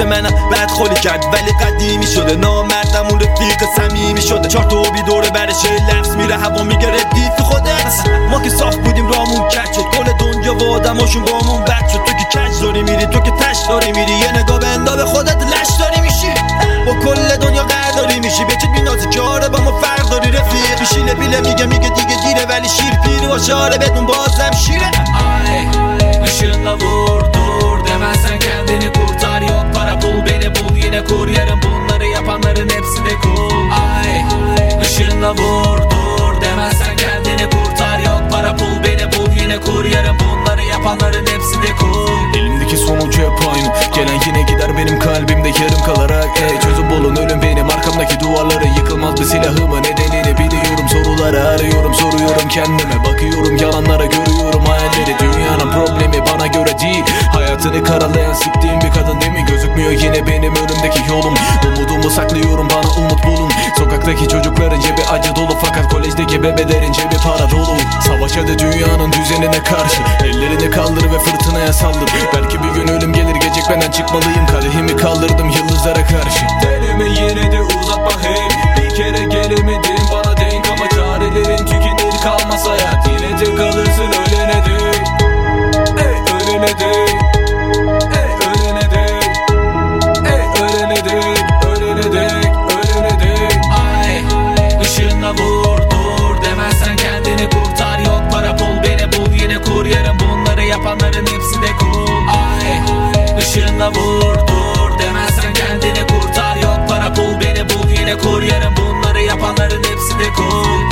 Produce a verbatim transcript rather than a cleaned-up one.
که منم بد خولی کرد ولی قدیمی شده، نامردمون رفیق صمیمی شده. چهار تا بی دوره برش لفظ میره هوا میگه ردیف خودت. ما که صاف بودیم رامون کج شد، کل دنیا و آدماشون بامون بد شد. تو که کج داری میری، تو که تش داری میری، یه نگاه بندا به خودت لش داری میشی. با کل دنیا قداری میشی، به چه بینازی که آره با ما فرق داری رفیق. بیشیله بیله میگه میگه دیگه دیره ولی شیر پیری و شاره بدون بازم شیره. Ay, ışığınla vur dur demezsen kendini kurtar. Yok para bul beni bul yine kur yarın, bunları yapanların hepsi de cool. Ay, ışığınla vur dur demezsen kendini kurtar. Yok para bul beni bul yine kur yarın, bunları yapanların hepsi de cool. Elimdeki sonucu hep aynı, gelen yine gider benim kalbimde yarım kalarak. Ey çözüp bulun ölüm benim arkamdaki duvarları, yıkılmaz bir silahımı nedenini biliyorum. Soruları arıyorum soruyorum kendime, bakıyorum yalanlara görüyorum hayalleri. Dünyanın problemi bana göre değil, hayatını karalayan siktiğim bir kadın değil mi? Gözükmüyor yine benim önümdeki yolum, umudumu saklıyorum bana umut bulun. Sokaktaki çocukların cebi acı dolu, fakat kolejdeki bebelerin cebi para dolu. Savaş hadi dünyanın düzenine karşı, ellerini kaldır ve fırtınaya saldır. Belki bir gün ölüm gelir gecikmeden çıkmalıyım, kadehimi kaldırdım yıldızlara karşı. Elimi yine de uzatma hey, bir kere gelemedim bana denk ama çarelerin tükenir kalmaz hayat. Yine de kalırsın ölene dek, ey ölene dek, ey ölene dek, ey ölene dek, ölene dek, ölene dek. Ay, ışığınla vur dur demezsen kendini kurtar. Yok para bul beni bul yine kur yarın, bunları yapanların hepsi de cool. Ay, ışığınla vur dur demezsen kendini kurtar. Yok para bul beni bul yine kur yarın, bunları yapanların hepsi de cool.